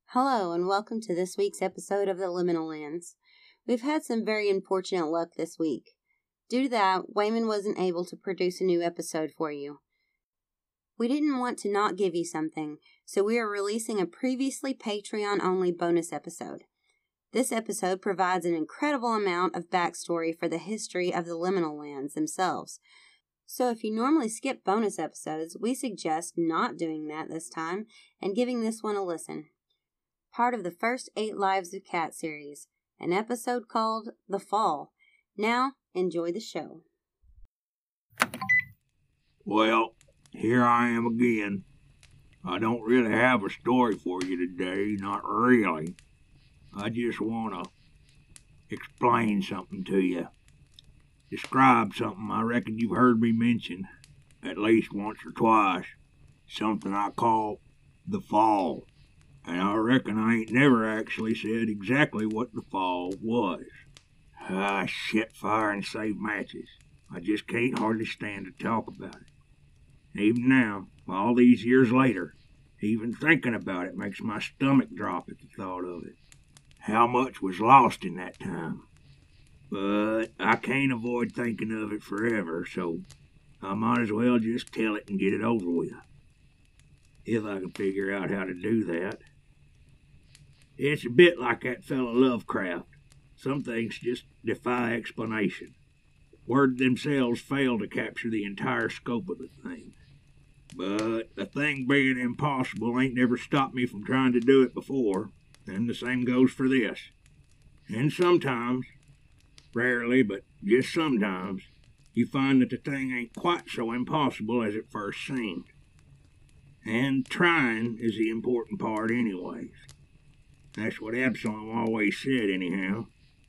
Hello, and welcome to this week's episode of the Liminal Lands. We've had some very unfortunate luck this week. Due to that, Wayman wasn't able to produce a new episode for you. We didn't want to not give you something, so we are releasing a previously Patreon-only bonus episode. This episode provides an incredible amount of backstory for the history of the Liminal Lands themselves. So if you normally skip bonus episodes, we suggest not doing that this time and giving this one a listen. Part of the first 8 Lives of Cat series, an episode called The Fall. Now, enjoy the show. Well, here I am again. I don't really have a story for you today, not really. I just want to explain something to you. Describe something I reckon you've heard me mention at least once or twice. Something I call the fall. And I reckon I ain't never actually said exactly what the fall was. Shit fire and save matches. I just can't hardly stand to talk about it. Even now, all these years later, even thinking about it makes my stomach drop at the thought of it. How much was lost in that time. But I can't avoid thinking of it forever, so I might as well just tell it and get it over with. If I can figure out how to do that. It's a bit like that fellow Lovecraft. Some things just defy explanation. Words themselves fail to capture the entire scope of the thing. But the thing being impossible ain't never stopped me from trying to do it before, and the same goes for this. And sometimes, rarely, but just sometimes, you find that the thing ain't quite so impossible as it first seemed. And trying is the important part anyways. That's what Absalom always said, anyhow.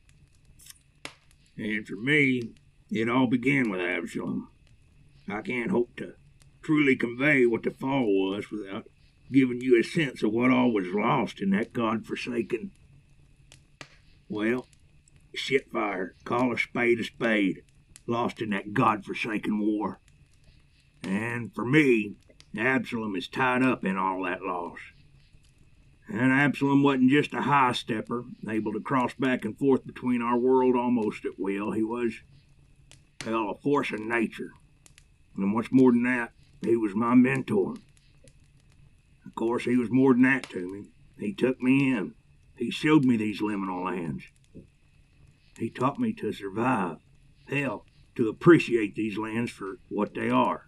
And for me, it all began with Absalom. I can't hope to truly convey what the fall was without giving you a sense of what all was lost in that God-forsaken... Well, shitfire, call a spade, lost in that God-forsaken war. And for me, Absalom is tied up in all that loss. And Absalom wasn't just a high stepper, able to cross back and forth between our world almost at will. He was, a force of nature. And what's more than that, he was my mentor. Of course, he was more than that to me. He took me in. He showed me these liminal lands. He taught me to survive. Hell, to appreciate these lands for what they are.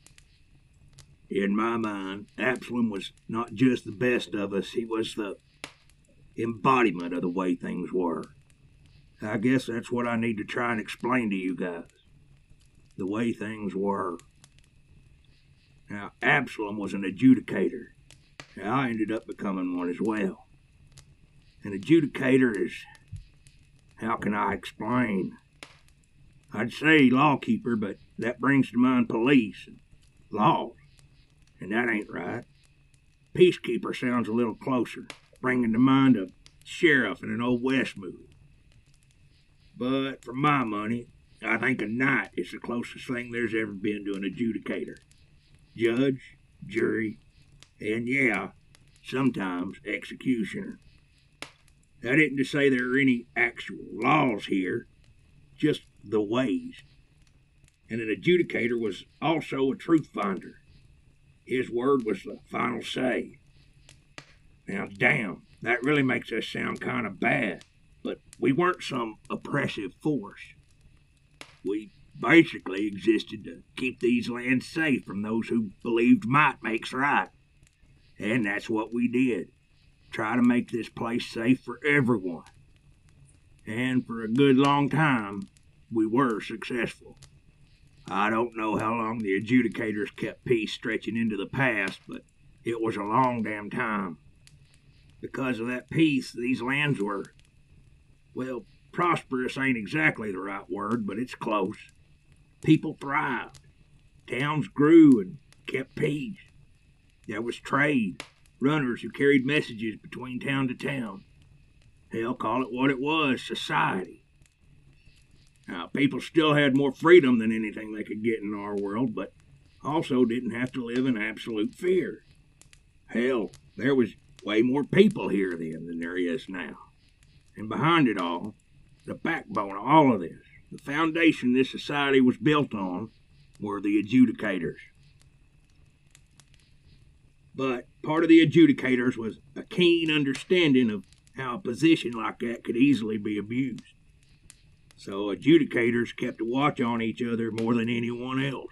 In my mind, Absalom was not just the best of us, he was the embodiment of the way things were. I guess that's what I need to try and explain to you guys. The way things were. Now, Absalom was an adjudicator. Now, I ended up becoming one as well. An adjudicator is, how can I explain? I'd say lawkeeper, but that brings to mind police and laws. And that ain't right. Peacekeeper sounds a little closer, bringing to mind a sheriff in an Old West movie. But for my money, I think a knight is the closest thing there's ever been to an adjudicator. Judge, jury, and yeah, sometimes executioner. That isn't to say there are any actual laws here, just the ways. And an adjudicator was also a truth finder. His word was the final say. Now, damn, that really makes us sound kind of bad, but we weren't some oppressive force. We basically existed to keep these lands safe from those who believed might makes right. And that's what we did. Try to make this place safe for everyone. And for a good long time, we were successful. I don't know how long the adjudicators kept peace stretching into the past, but it was a long damn time. Because of that peace, these lands were, well, prosperous ain't exactly the right word, but it's close. People thrived. Towns grew and kept peace. There was trade, runners who carried messages between town to town. Hell, call it what it was, society. Now, people still had more freedom than anything they could get in our world, but also didn't have to live in absolute fear. Hell, there was way more people here then than there is now. And behind it all, the backbone of all of this, the foundation this society was built on, were the adjudicators. But part of the adjudicators was a keen understanding of how a position like that could easily be abused. So adjudicators kept a watch on each other more than anyone else.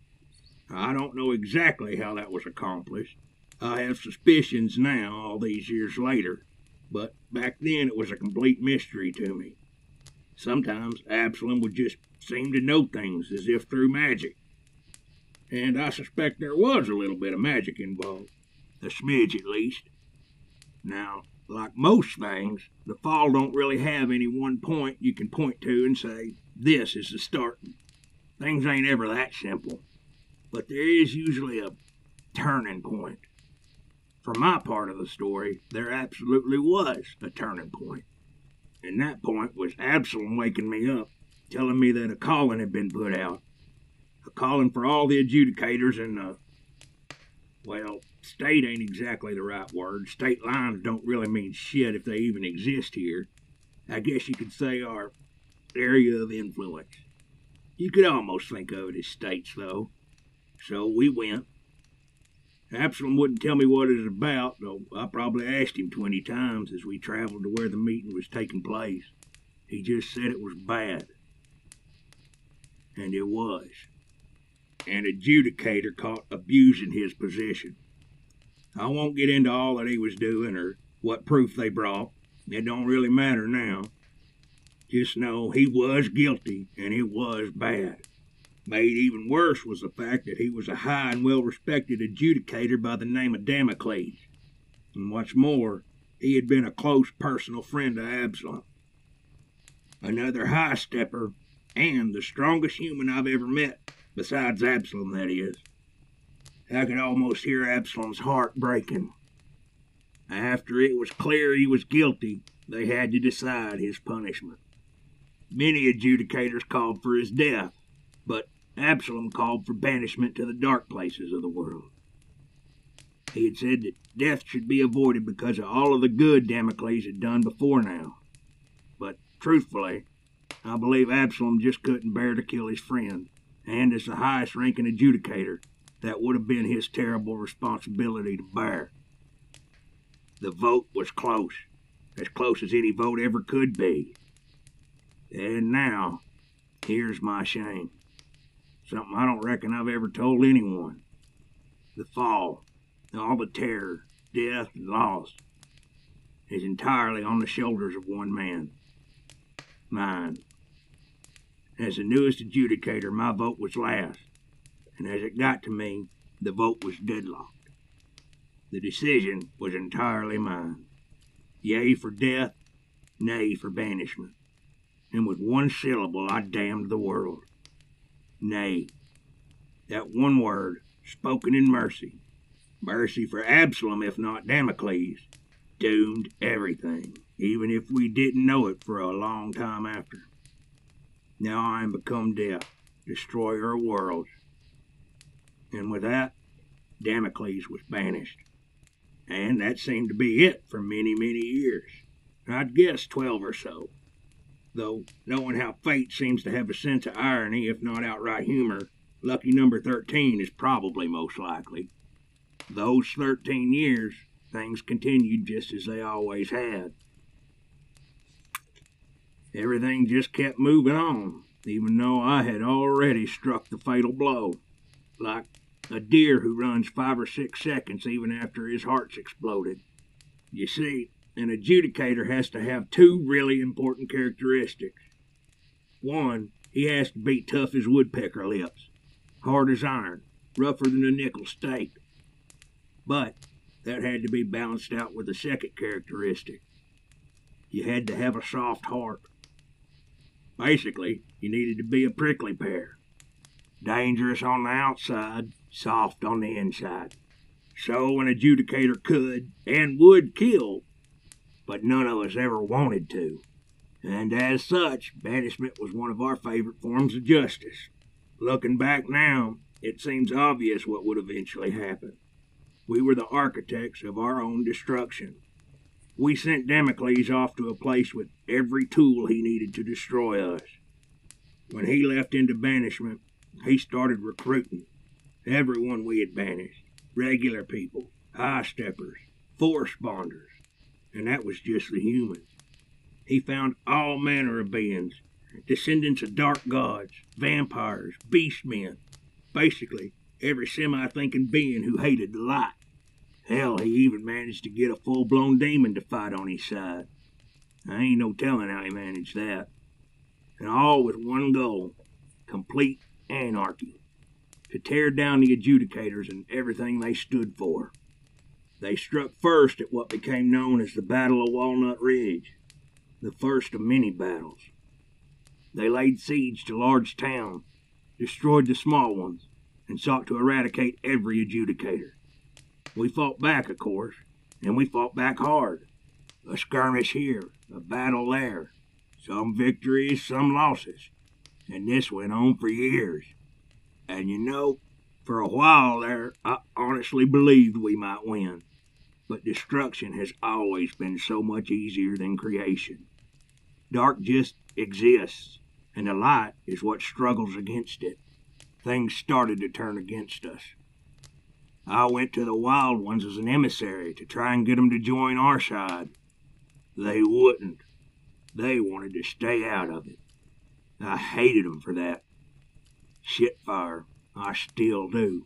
I don't know exactly how that was accomplished. I have suspicions now, all these years later, but back then it was a complete mystery to me. Sometimes Absalom would just seem to know things as if through magic. And I suspect there was a little bit of magic involved. A smidge at least. Now, like most things, the fall don't really have any one point you can point to and say, this is the starting. Things ain't ever that simple. But there is usually a turning point. For my part of the story, there absolutely was a turning point. And that point was Absalom waking me up, telling me that a calling had been put out. A calling for all the adjudicators in the, well, state ain't exactly the right word. State lines don't really mean shit if they even exist here. I guess you could say our area of influence. You could almost think of it as states, though. So we went. Absalom wouldn't tell me what it was about, though I probably asked him 20 times as we traveled to where the meeting was taking place. He just said it was bad. And it was. An adjudicator caught abusing his position. I won't get into all that he was doing or what proof they brought. It don't really matter now. Just know he was guilty, and it was bad. Made even worse was the fact that he was a high and well-respected adjudicator by the name of Damocles. And what's more, he had been a close personal friend of Absalom. Another high-stepper, and the strongest human I've ever met, besides Absalom, that is. I could almost hear Absalom's heart breaking. After it was clear he was guilty, they had to decide his punishment. Many adjudicators called for his death, but Absalom called for banishment to the dark places of the world. He had said that death should be avoided because of all of the good Damocles had done before now. But truthfully, I believe Absalom just couldn't bear to kill his friend, and as the highest-ranking adjudicator, that would have been his terrible responsibility to bear. The vote was close as any vote ever could be. And now, here's my shame. Something I don't reckon I've ever told anyone. The fall, all the terror, death, and loss, is entirely on the shoulders of one man. Mine. As the newest adjudicator, my vote was last, and as it got to me, the vote was deadlocked. The decision was entirely mine. Yea for death, nay for banishment. And with one syllable I damned the world. Nay. That one word, spoken in mercy. Mercy for Absalom, if not Damocles, doomed everything, even if we didn't know it for a long time after. Now I am become death, destroyer of worlds. And with that, Damocles was banished. And that seemed to be it for many, many years. I'd guess 12 or so. Though, knowing how fate seems to have a sense of irony, if not outright humor, lucky number 13 is probably most likely. Those 13 years, things continued just as they always had. Everything just kept moving on, even though I had already struck the fatal blow. Like a deer who runs 5 or 6 seconds even after his heart's exploded. You see, an adjudicator has to have 2 really important characteristics. One, he has to be tough as woodpecker lips, hard as iron, rougher than a nickel steak. But that had to be balanced out with a second characteristic. You had to have a soft heart. Basically, you needed to be a prickly pear. Dangerous on the outside, soft on the inside. So an adjudicator could and would kill, but none of us ever wanted to. And as such, banishment was one of our favorite forms of justice. Looking back now, it seems obvious what would eventually happen. We were the architects of our own destruction. We sent Damocles off to a place with every tool he needed to destroy us. When he left into banishment, he started recruiting everyone we had banished. Regular people, high steppers, force bonders, and that was just the humans. He found all manner of beings, descendants of dark gods, vampires, beastmen, basically every semi-thinking being who hated the light. Hell, he even managed to get a full-blown demon to fight on his side. I ain't no telling how he managed that. And all with one goal, complete anarchy. To tear down the adjudicators and everything they stood for. They struck first at what became known as the Battle of Walnut Ridge, the first of many battles. They laid siege to large towns, destroyed the small ones, and sought to eradicate every adjudicator. We fought back, of course, and we fought back hard. A skirmish here, a battle there, some victories, some losses, and this went on for years. And you know, for a while there, I honestly believed we might win. But destruction has always been so much easier than creation. Dark just exists, and the light is what struggles against it. Things started to turn against us. I went to the Wild Ones as an emissary to try and get them to join our side. They wouldn't. They wanted to stay out of it. I hated them for that. Shitfire, I still do.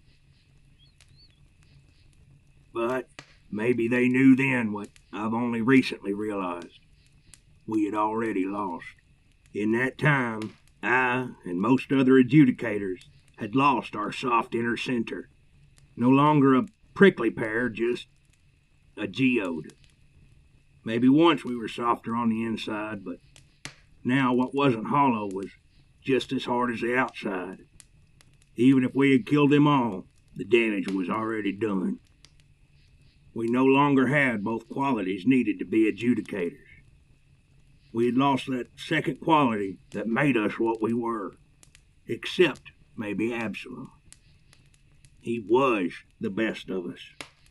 But maybe they knew then what I've only recently realized. We had already lost. In that time, I and most other adjudicators had lost our soft inner center. No longer a prickly pear, just a geode. Maybe once we were softer on the inside, but now what wasn't hollow was just as hard as the outside. Even if we had killed them all, the damage was already done. We no longer had both qualities needed to be adjudicators. We had lost that second quality that made us what we were, except maybe Absalom. He was the best of us.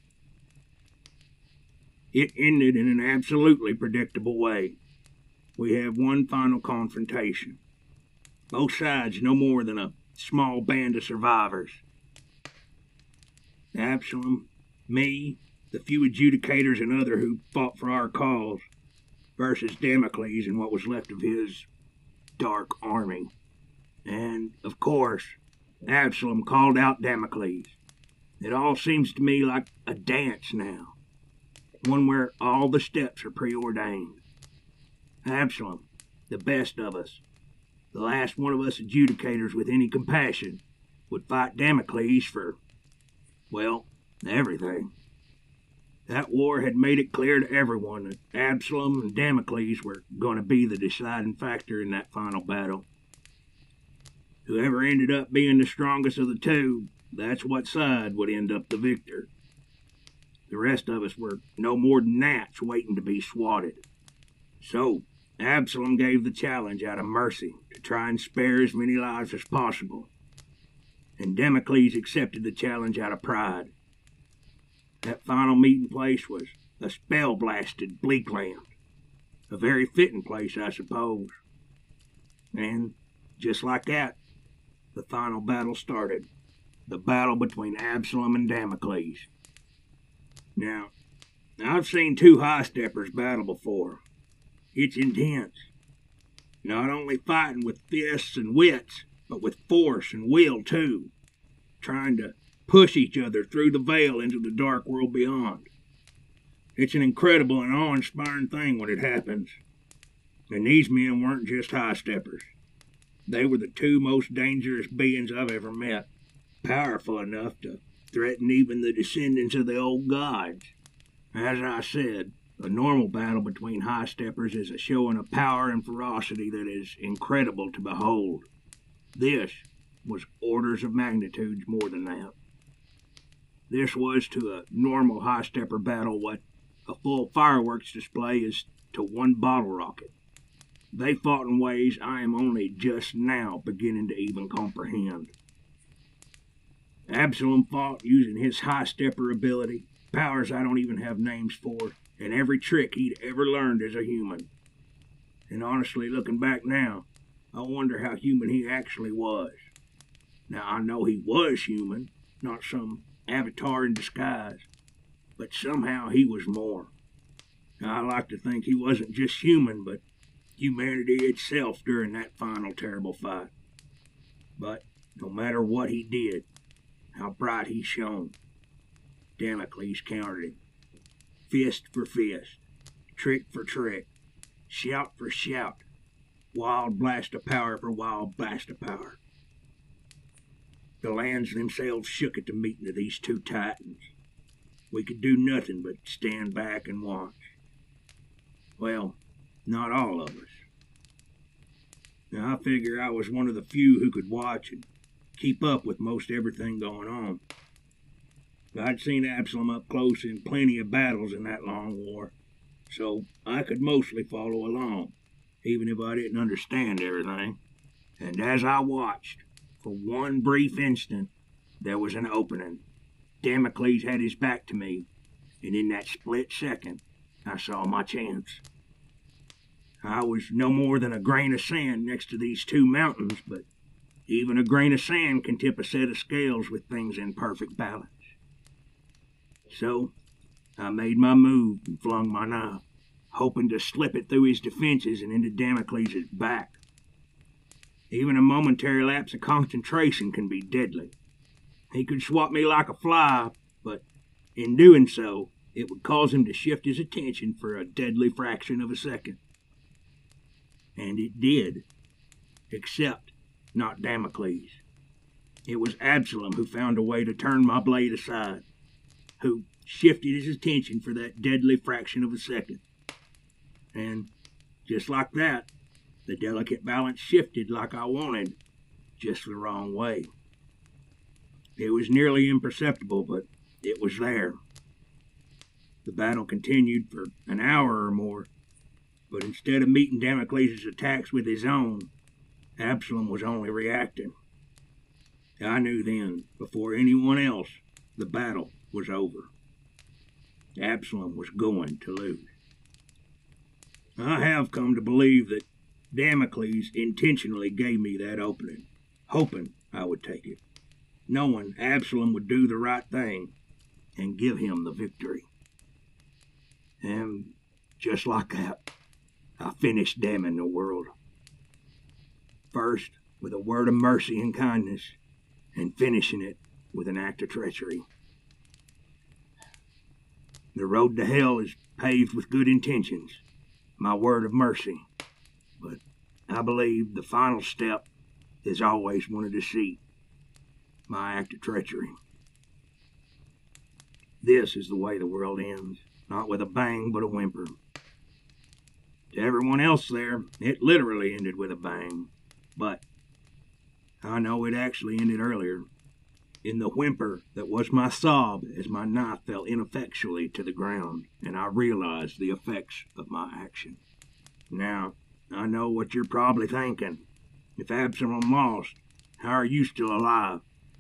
It ended in an absolutely predictable way. We have one final confrontation. Both sides no more than a small band of survivors. Absalom, me, the few adjudicators and other who fought for our cause, versus Damocles and what was left of his dark army. And, of course, Absalom called out Damocles. It all seems to me like a dance now, one where all the steps are preordained. Absalom, the best of us, the last one of us adjudicators with any compassion, would fight Damocles for, well, everything. That war had made it clear to everyone that Absalom and Damocles were going to be the deciding factor in that final battle. Whoever ended up being the strongest of the two, that's what side would end up the victor. The rest of us were no more than gnats waiting to be swatted. So, Absalom gave the challenge out of mercy to try and spare as many lives as possible. And Damocles accepted the challenge out of pride. That final meeting place was a spell-blasted Bleakland. A very fitting place, I suppose. And, just like that, the final battle started. The battle between Absalom and Damocles. Now, I've seen two high-steppers battle before. It's intense. Not only fighting with fists and wits, but with force and will, too. Trying to push each other through the veil into the dark world beyond. It's an incredible and awe-inspiring thing when it happens. And these men weren't just high-steppers. They were the two most dangerous beings I've ever met. Powerful enough to threaten even the descendants of the old gods. As I said, a normal battle between high-steppers is a showing of power and ferocity that is incredible to behold. This was orders of magnitude more than that. This was to a normal high-stepper battle what a full fireworks display is to one bottle rocket. They fought in ways I am only just now beginning to even comprehend. Absalom fought using his high stepper ability, powers I don't even have names for, and every trick he'd ever learned as a human. And honestly, looking back now, I wonder how human he actually was. Now, I know he was human, not some avatar in disguise, but somehow he was more. Now, I like to think he wasn't just human, but humanity itself during that final terrible fight. But no matter what he did, how bright he shone, Damocles countered him. Fist for fist, trick for trick, shout for shout, wild blast of power for wild blast of power. The lands themselves shook at the meeting of these two titans. We could do nothing but stand back and watch. Well, not all of us. Now, I figure I was one of the few who could watch and keep up with most everything going on. I'd seen Absalom up close in plenty of battles in that long war, so I could mostly follow along, even if I didn't understand everything. And as I watched, for one brief instant, there was an opening. Damocles had his back to me, and in that split second, I saw my chance. I was no more than a grain of sand next to these two mountains, but even a grain of sand can tip a set of scales with things in perfect balance. So, I made my move and flung my knife, hoping to slip it through his defenses and into Damocles' back. Even a momentary lapse of concentration can be deadly. He could swat me like a fly, but in doing so, it would cause him to shift his attention for a deadly fraction of a second. And it did, except not Damocles. It was Absalom who found a way to turn my blade aside, who shifted his attention for that deadly fraction of a second. And just like that, the delicate balance shifted like I wanted, just the wrong way. It was nearly imperceptible, but it was there. The battle continued for an hour or more, but instead of meeting Damocles' attacks with his own, Absalom was only reacting. I knew then, before anyone else, the battle was over. Absalom was going to lose. I have come to believe that Damocles intentionally gave me that opening, hoping I would take it, knowing Absalom would do the right thing and give him the victory. And just like that, I finished damning the world. First, with a word of mercy and kindness, and finishing it with an act of treachery. The road to hell is paved with good intentions, my word of mercy, but I believe the final step is always one of deceit, my act of treachery. This is the way the world ends, not with a bang but a whimper. To everyone else there, it literally ended with a bang, but I know it actually ended earlier, in the whimper that was my sob as my knife fell ineffectually to the ground, and I realized the effects of my action. Now, I know what you're probably thinking. If Absalom lost, how are you still alive?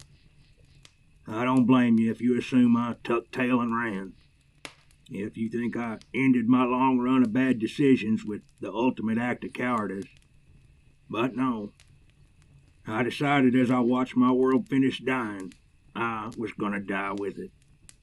I don't blame you if you assume I tucked tail and ran. If you think I ended my long run of bad decisions with the ultimate act of cowardice. But no. I decided as I watched my world finish dying, I was going to die with it.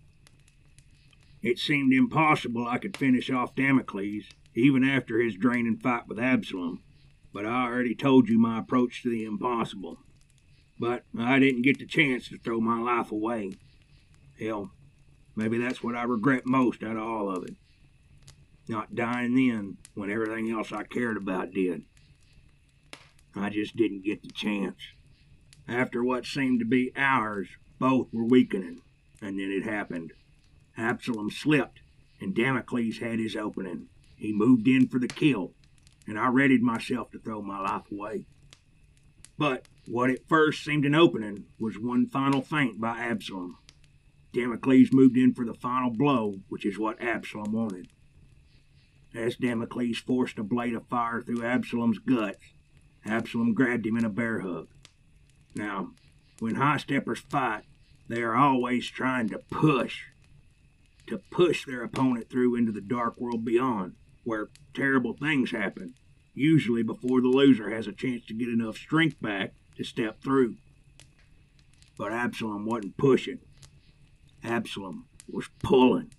It seemed impossible I could finish off Damocles, even after his draining fight with Absalom, but I already told you my approach to the impossible. But I didn't get the chance to throw my life away. Hell, maybe that's what I regret most out of all of it. Not dying then, when everything else I cared about did. I just didn't get the chance. After what seemed to be hours, both were weakening, and then it happened. Absalom slipped, and Damocles had his opening. He moved in for the kill, and I readied myself to throw my life away. But what at first seemed an opening was one final feint by Absalom. Damocles moved in for the final blow, which is what Absalom wanted. As Damocles forced a blade of fire through Absalom's guts, Absalom grabbed him in a bear hug. Now, when high steppers fight, They are always trying to push their opponent through into the dark world beyond, where terrible things happen, usually before the loser has a chance to get enough strength back to step through. But Absalom wasn't pushing. Absalom was pulling.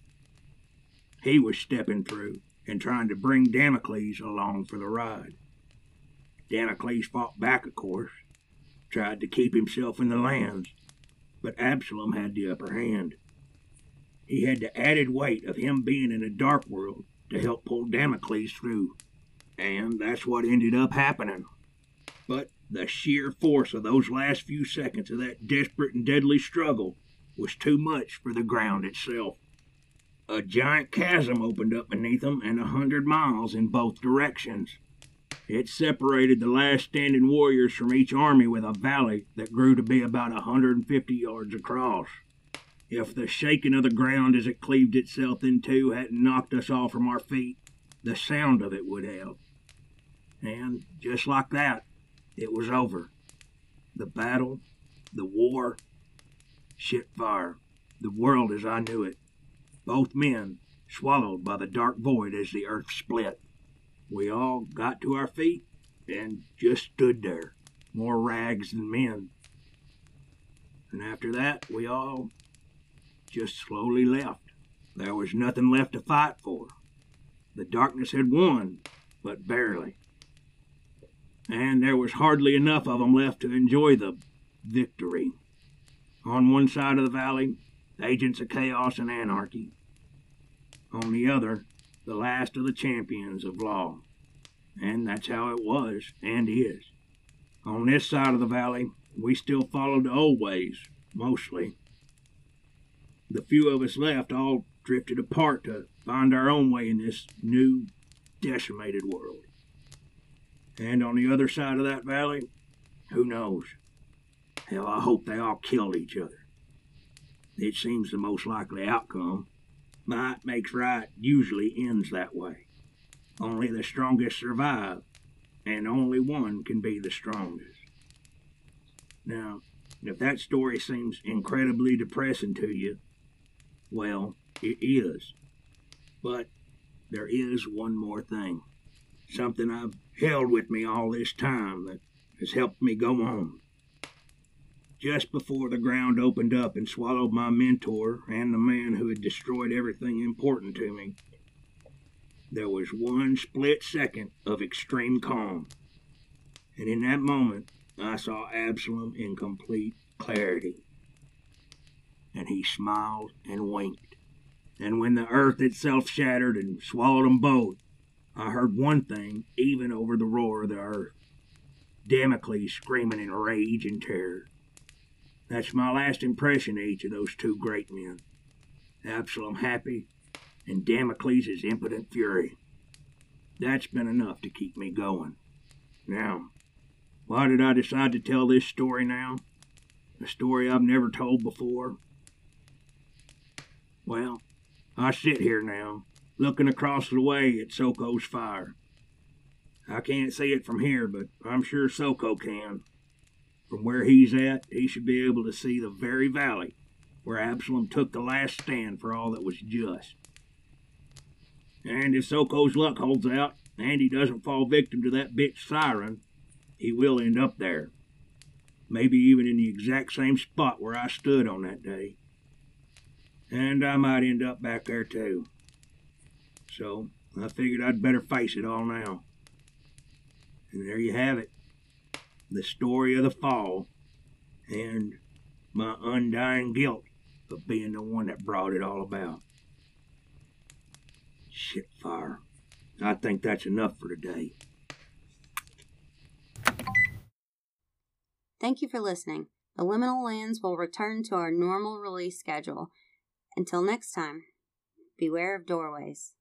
He was stepping through and trying to bring Damocles along for the ride. Damocles fought back, of course, tried to keep himself in the lands, but Absalom had the upper hand. He had the added weight of him being in a dark world to help pull Damocles through, and that's what ended up happening. But the sheer force of those last few seconds of that desperate and deadly struggle was too much for the ground itself. A giant chasm opened up beneath them and 100 miles in both directions. It separated the last standing warriors from each army with a valley that grew to be about 150 yards across. If the shaking of the ground as it cleaved itself in two hadn't knocked us all from our feet, the sound of it would have. And just like that, it was over. The battle, the war, shit-fire, the world as I knew it. Both men swallowed by the dark void as the earth split. We all got to our feet and just stood there, more rags than men. And after that, we all just slowly left. There was nothing left to fight for. The darkness had won, but barely. And there was hardly enough of them left to enjoy the victory. On one side of the valley, agents of chaos and anarchy. On the other, the last of the champions of law. And that's how it was, and is. On this side of the valley, we still followed the old ways, mostly. The few of us left all drifted apart to find our own way in this new, decimated world. And on the other side of that valley, who knows? Hell, I hope they all killed each other. It seems the most likely outcome. Might makes right usually ends that way. Only the strongest survive, and only one can be the strongest. Now, if that story seems incredibly depressing to you, well, it is. But there is one more thing. Something I've held with me all this time that has helped me go on. Just before the ground opened up and swallowed my mentor and the man who had destroyed everything important to me, there was one split second of extreme calm. And in that moment, I saw Absalom in complete clarity. And he smiled and winked. And when the earth itself shattered and swallowed them both, I heard one thing even over the roar of the earth. Damocles screaming in rage and terror. That's my last impression of each of those two great men. Absalom happy, and Damocles' impotent fury. That's been enough to keep me going. Now, why did I decide to tell this story now? A story I've never told before? Well, I sit here now, looking across the way at Soko's fire. I can't see it from here, but I'm sure Soko can. From where he's at, he should be able to see the very valley where Absalom took the last stand for all that was just. And if Soko's luck holds out, and he doesn't fall victim to that bitch Siren, he will end up there. Maybe even in the exact same spot where I stood on that day. And I might end up back there too. So I figured I'd better face it all now. And there you have it. The story of the fall, and my undying guilt of being the one that brought it all about. Shitfire. I think that's enough for today. Thank you for listening. The Liminal Lands will return to our normal release schedule. Until next time, beware of doorways.